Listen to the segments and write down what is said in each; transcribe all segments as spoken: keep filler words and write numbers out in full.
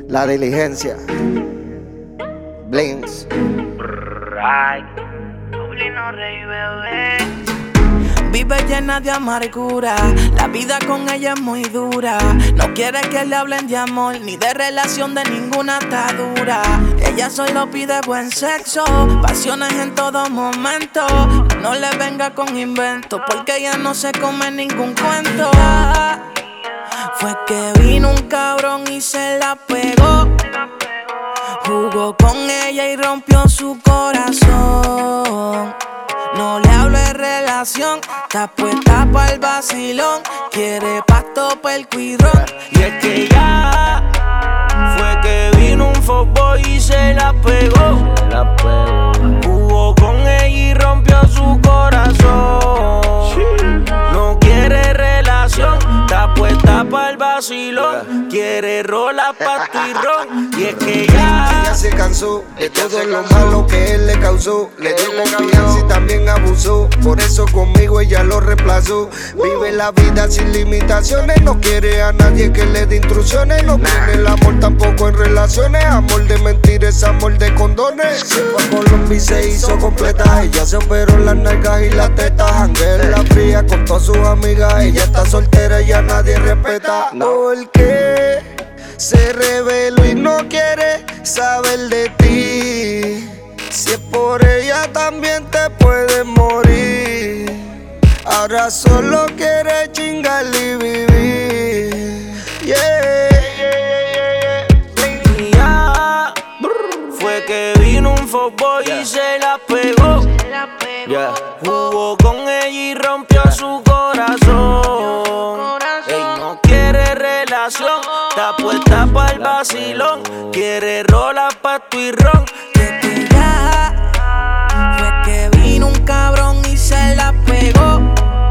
La Diligencia, Blinks. Vive llena de amargura, la vida con ella es muy dura. No quiere que le hablen de amor, ni de relación de ninguna atadura. Ella solo pide buen sexo, pasiones en todo momento. No le venga con inventos, porque ella no se come ningún cuento. Fue que vino un cabrón y se la pegó. Jugó con ella y rompió su corazón. No le hablo de relación, está puesta pa'l vacilón. Quiere pasto pa'l cuidrón. Y es que ya fue que vino un fuckboy y se la pegó. La pegó. Jugó con ella y rompió su corazón. No quiere relación, está puesta pa'l vacilón. Quiere rola, pasto y ron. Y es que ya Ella se cansó de todo lo malo que él le causó. Le dio confianza y también abusó. Por eso conmigo ella lo reemplazó. Vive la vida sin limitaciones. No quiere a nadie que le dé instrucciones. No tiene el amor tampoco en relaciones. Amor de mentiras, amor de condones. Se fue a Colombia y se hizo completa. Ella se operó las nalgas y las tetas. Janguea en la fría con todas sus amigas. Ella está soltera y a nadie respeta. Porque se reveló y no quiere saber de ti. Si es por ella también te puedes morir. Ahora solo quiere chingar y vivir. Yeah, yeah, yeah, yeah. Y ya fue que vino un fuckboy yeah. y se la pegó. Yeah. Jugó con ella y rompió su corazón. Ey, no quiere relación, está puesta pa'l vacilón. Quiere rola, pasto y ron. Desde ya fue que vino un cabrón y se la pegó.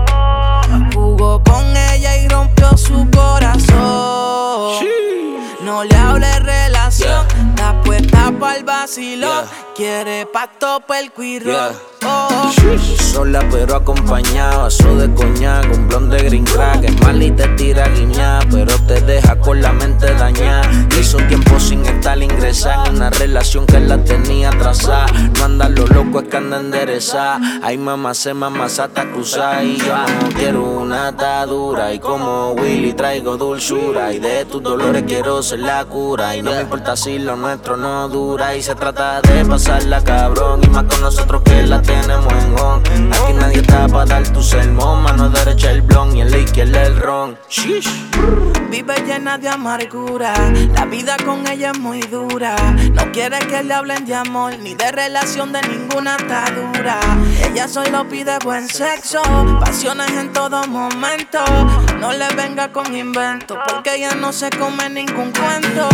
Jugó con ella y rompió su corazón. No le hable de relación, está puesta pa'l vacilón. Quiere pasto pa'l cuirrón. Oh. Sola pero acompañada, vaso de coñac, un blond de green crack. Es mal y te tira guiñada, pero te deja con la mente dañada. Hizo tiempo sin estar ingresada en una relación que la tenía atrasada. No anda lo loco, es que anda enderezada. Ay mamá, se mamá, sata cruzada. Y yo no quiero una atadura. Y como Willy traigo dulzura. Y de tus dolores quiero ser la cura. Y no me importa si lo nuestro no dura. Y se trata de pasarla cabrón. Y más con nosotros que la tenemos en on. Aquí nadie está pa' dar tu sermón. Mano derecha el blon y en la izquierda el ron. Shish. Vive llena de amargura, la vida con ella es muy dura. No quiere que le hablen de amor, ni de relación de ninguna atadura. Ella solo pide buen sexo, pasiones en todo momento. No le venga con inventos, porque ella no se come ningún cuento.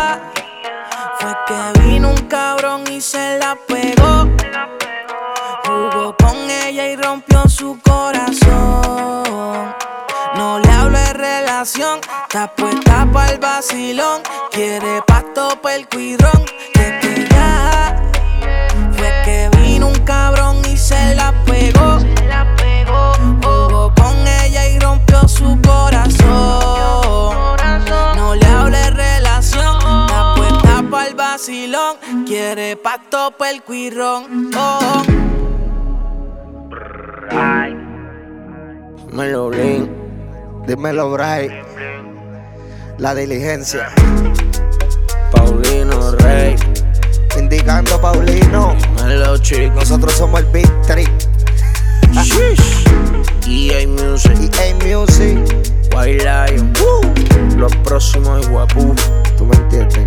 Fue que vino un cabrón y se la pegó. Jugó con ella y rompió su corazón. No le hablo de relación, está puesta pa'l vacilón. Quiere pasto pa'l cuidrón. Desde ya fue que vino un cabrón y se la pegó. Jugó con ella y rompió su corazón. No le hablo de relación, está puesta pa'l vacilón. Quiere pasto pa'l cuidrón. Oh. Dímelo, Blink. Dímelo, Bray. La Diligencia. Paulino Rey. Indicando Paulino. Dímelo, chicos. Nosotros somos el Big Three. E A Music. E A Music. White Lion. Uh. Los próximos y guapú. Tú me entiendes.